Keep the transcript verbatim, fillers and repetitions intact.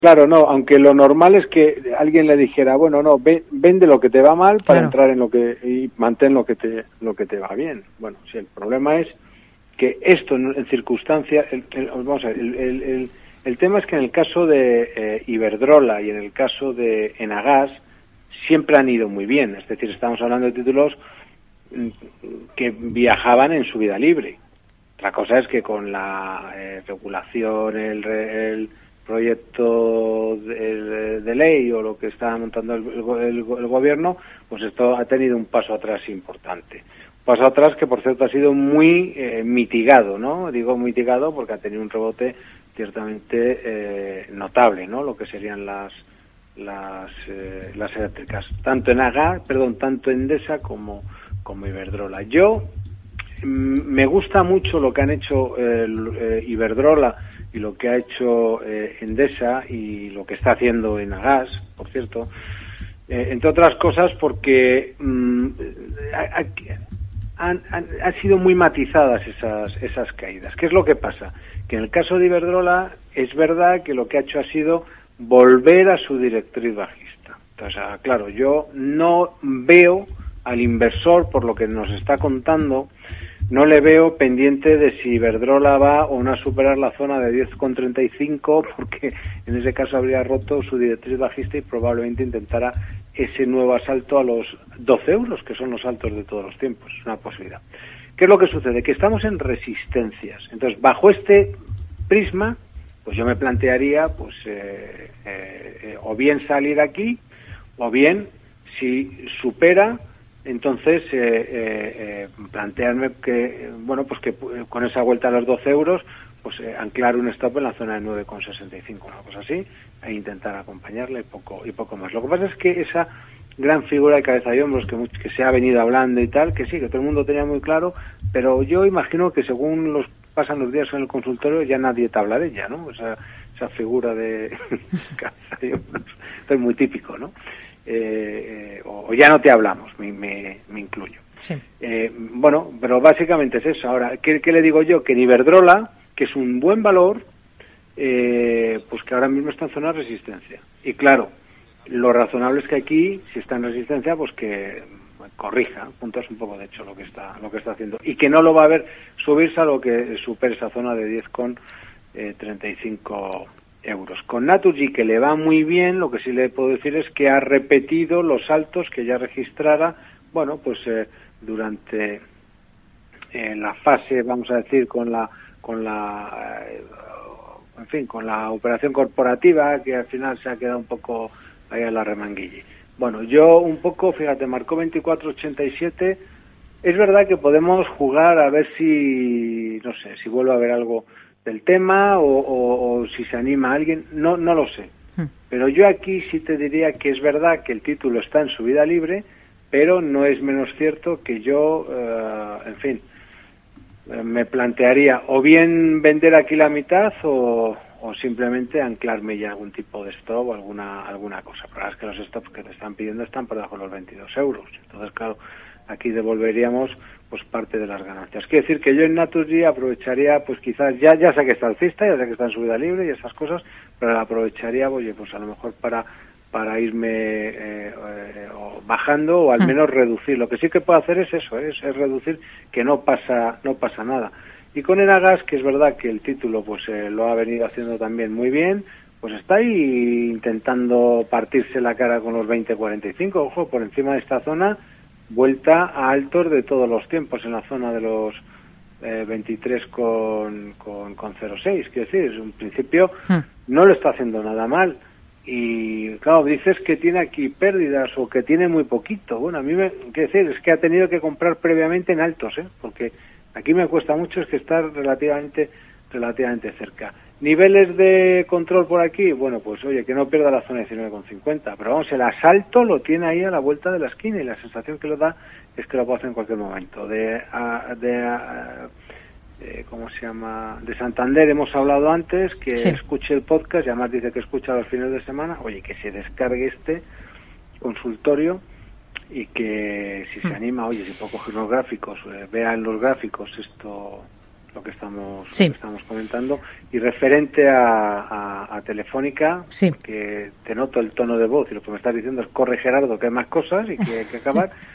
Claro, no, aunque lo normal es que alguien le dijera, bueno, no, ve, vende lo que te va mal para claro. entrar en lo que y mantén lo que te lo que te va bien. Bueno, sí, el problema es que esto en, en circunstancias, el, el, vamos a ver, el, el, el, el tema es que en el caso de eh, Iberdrola y en el caso de Enagás siempre han ido muy bien, es decir, estamos hablando de títulos que viajaban en su vida libre. Otra cosa es que con la eh, regulación, el, el proyecto de, de ley o lo que está montando el, el, el gobierno, pues esto ha tenido un paso atrás importante. Un paso atrás que, por cierto, ha sido muy eh, mitigado, ¿no? Digo mitigado porque ha tenido un rebote ciertamente eh, notable, ¿no? Lo que serían las las eh, las eléctricas, tanto en Enagás, perdón, tanto Endesa como como Iberdrola. Yo me gusta mucho lo que han hecho eh, eh, Iberdrola y lo que ha hecho eh, Endesa y lo que está haciendo Enagás, por cierto, eh, entre otras cosas porque mm, han, han, han sido muy matizadas esas esas caídas. ¿Qué es lo que pasa? Que en el caso de Iberdrola es verdad que lo que ha hecho ha sido volver a su directriz bajista. Entonces, claro, yo no veo al inversor, por lo que nos está contando, no le veo pendiente de si Iberdrola va o no a superar la zona de diez con treinta y cinco, porque en ese caso habría roto su directriz bajista y probablemente intentara ese nuevo asalto a los doce euros, que son los altos de todos los tiempos. Es una posibilidad. ¿Qué es lo que sucede? Que estamos en resistencias. Entonces, bajo este prisma, pues yo me plantearía, pues, eh, eh, o bien salir aquí, o bien, si supera, entonces eh, eh, eh, plantearme que, bueno, pues que con esa vuelta a los doce euros, pues eh, anclar un stop en la zona de nueve con sesenta y cinco, una cosa así, e intentar acompañarle y poco y poco más. Lo que pasa es que esa gran figura de cabeza y hombros que, que se ha venido hablando y tal, que sí, que todo el mundo tenía muy claro, pero yo imagino que según los pasan los días en el consultorio ya nadie te habla de ella, ¿no? Esa, esa figura de cabeza y hombros, esto es muy típico, ¿no? Eh, eh, o, o ya no te hablamos, me, me, me incluyo. Sí. Eh, bueno, pero básicamente es eso. Ahora, ¿qué, qué le digo yo? Que en Iberdrola, que es un buen valor, eh, pues que ahora mismo está en zona de resistencia. Y claro, lo razonable es que aquí, si está en resistencia, pues que corrija, puntos un poco de hecho lo que está lo que está haciendo. Y que no lo va a ver subir salvo que supere esa zona de diez con treinta y cinco euros. Con Naturgy, que le va muy bien, lo que sí le puedo decir es que ha repetido los saltos que ya registrara, bueno, pues eh, durante eh, la fase, vamos a decir, con la con la eh, en fin, con la operación corporativa, que al final se ha quedado un poco ahí a la remanguille. Bueno, yo un poco, fíjate, marcó veinticuatro ochenta y siete. Es verdad que podemos jugar a ver si, no sé, si vuelve a haber algo del tema o, o, o si se anima a alguien, no no lo sé. Pero yo aquí sí te diría que es verdad que el título está en subida libre, pero no es menos cierto que yo, eh, en fin, eh, me plantearía o bien vender aquí la mitad o, o simplemente anclarme ya algún tipo de stop o alguna alguna cosa. Pero es que los stops que te están pidiendo están por debajo de los veintidós euros. Entonces, claro, aquí devolveríamos pues parte de las ganancias. Quiere decir que yo en Naturgy aprovecharía, pues quizás, ya ya sé que está alcista, ya sé que está en subida libre y esas cosas, pero la aprovecharía, oye, pues a lo mejor para para irme eh, eh, o bajando o al menos reducir. Lo que sí que puedo hacer es eso, ¿eh? es, es reducir, que no pasa no pasa nada. Y con Enagás, que es verdad que el título pues eh, lo ha venido haciendo también muy bien, pues está ahí intentando partirse la cara con los veinte cuarenta y cinco, ojo, por encima de esta zona, vuelta a altos de todos los tiempos en la zona de los eh, veintitrés con, con, con cero seis, quiero decir, en principio no lo está haciendo nada mal. Y claro, dices que tiene aquí pérdidas o que tiene muy poquito. Bueno, a mí me quiero decir, es que ha tenido que comprar previamente en altos, ¿eh? Porque aquí me cuesta mucho, es que está relativamente relativamente cerca. Niveles de control por aquí, bueno, pues oye, que no pierda la zona diecinueve con cincuenta, pero vamos, el asalto lo tiene ahí a la vuelta de la esquina y la sensación que lo da es que lo puede hacer en cualquier momento. De, a, de a, eh, ¿cómo se llama? De Santander hemos hablado antes, que sí. Escuche el podcast, y además dice que escucha los fines de semana, oye, que se descargue este consultorio y que si se anima, oye, si puedo coger los gráficos, eh, vea en los gráficos esto lo que estamos, sí. lo que estamos comentando. Y referente a, a, a Telefónica, sí. que te noto el tono de voz y lo que me estás diciendo es corre Gerardo, que hay más cosas y que hay que acabar.